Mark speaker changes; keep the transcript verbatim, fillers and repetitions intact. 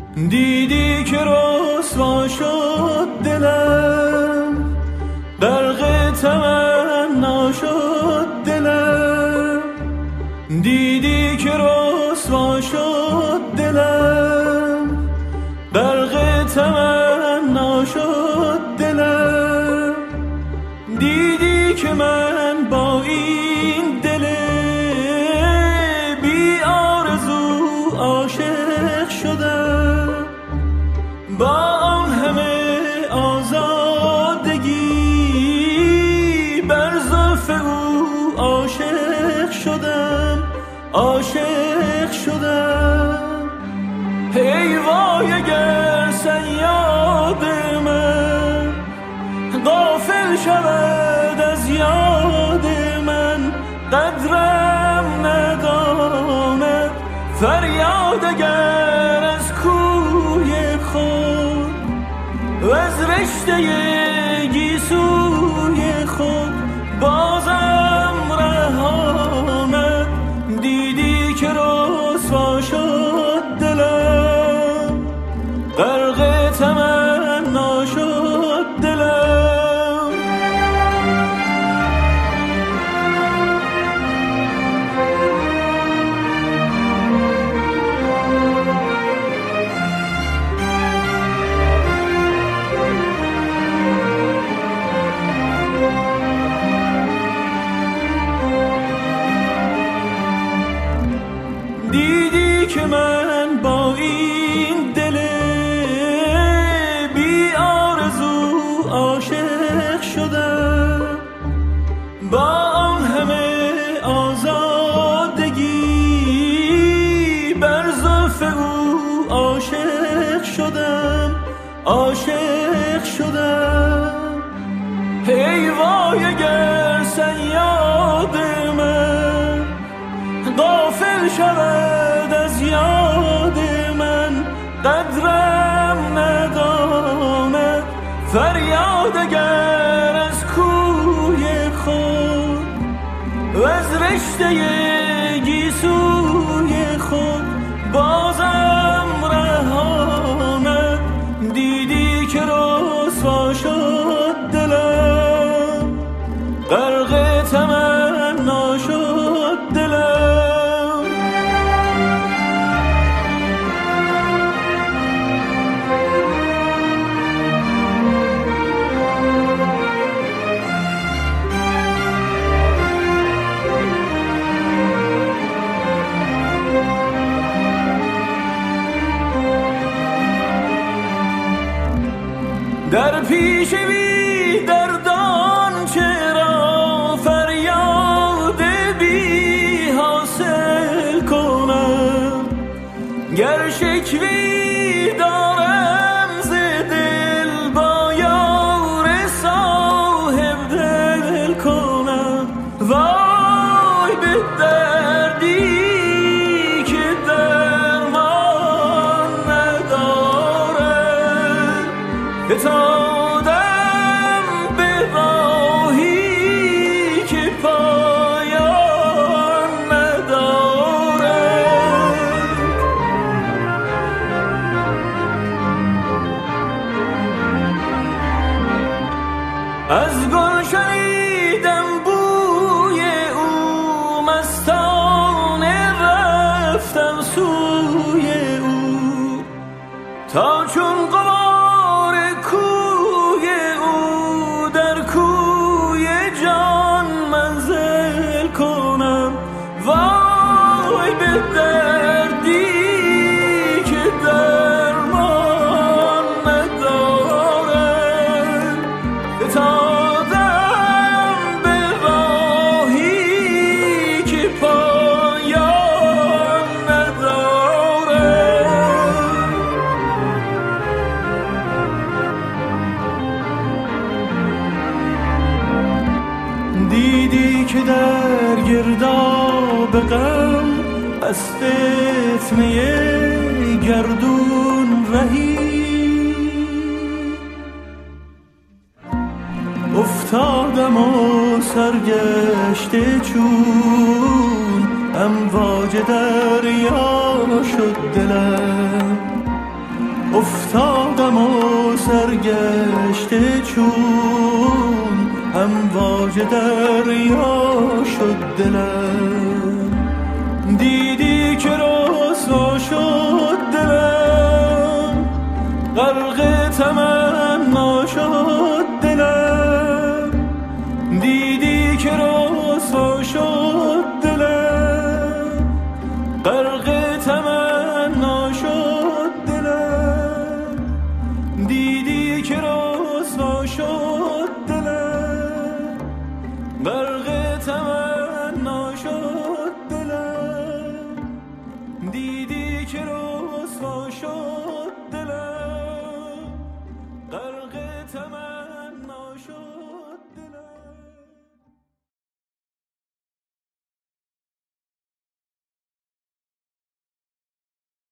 Speaker 1: دیدی که رسوا شد دلم، غرق تمنا شد دلم. دیدی که رسوا شد دلم، غرق تمنا شد دلم. دیدی که من با این دل بی آرزو عاشق شدم، با آن همه آزادگی بر زلف او عاشق شدم، عاشق شدم. ای وای اگر صیاد من غافل شود از یاد من، قدرم نداند فریاد اگر از کوی خود و از رشته گیسوی خود بازم رهاند. دیدی که رسوا شد دلم، غرق تمنا شد دلم. دیدی که من با این دل بی آرزو عاشق شدم، با آن همه آزادگی بر زلف او عاشق شدم، عاشق شدم. ای وای اگر صیاد من غافل شود از یاد من، قدرم نداند فریاد اگر از کوی خود و از رشته گیسوی خود بازم رهاند. دیدی که رسوا شد دلم، غرق تمنا شد دلم. در پیش بی دردان چرا فریاد بی حاصل کنم، گر شکوی دارم ز دل با یار صاحب دل کنم. وای به دردی که درمان ندارد، فتادم به راهی که پایان ندارد. از گل شنیدم بوی او، مستانه رفتم سوی او، تا چون غبار کوی او در کوی جان منزل کنم. وای به دردی که درمان ندارد، فتادم به راهی که پایان ندارد. دیدی که در گرداب غم از فتنه گردون رهی افتادم و سرگشته چون امواج دریا شد دلم. افتادم و سرگشته چون امواج دریا شد دلم.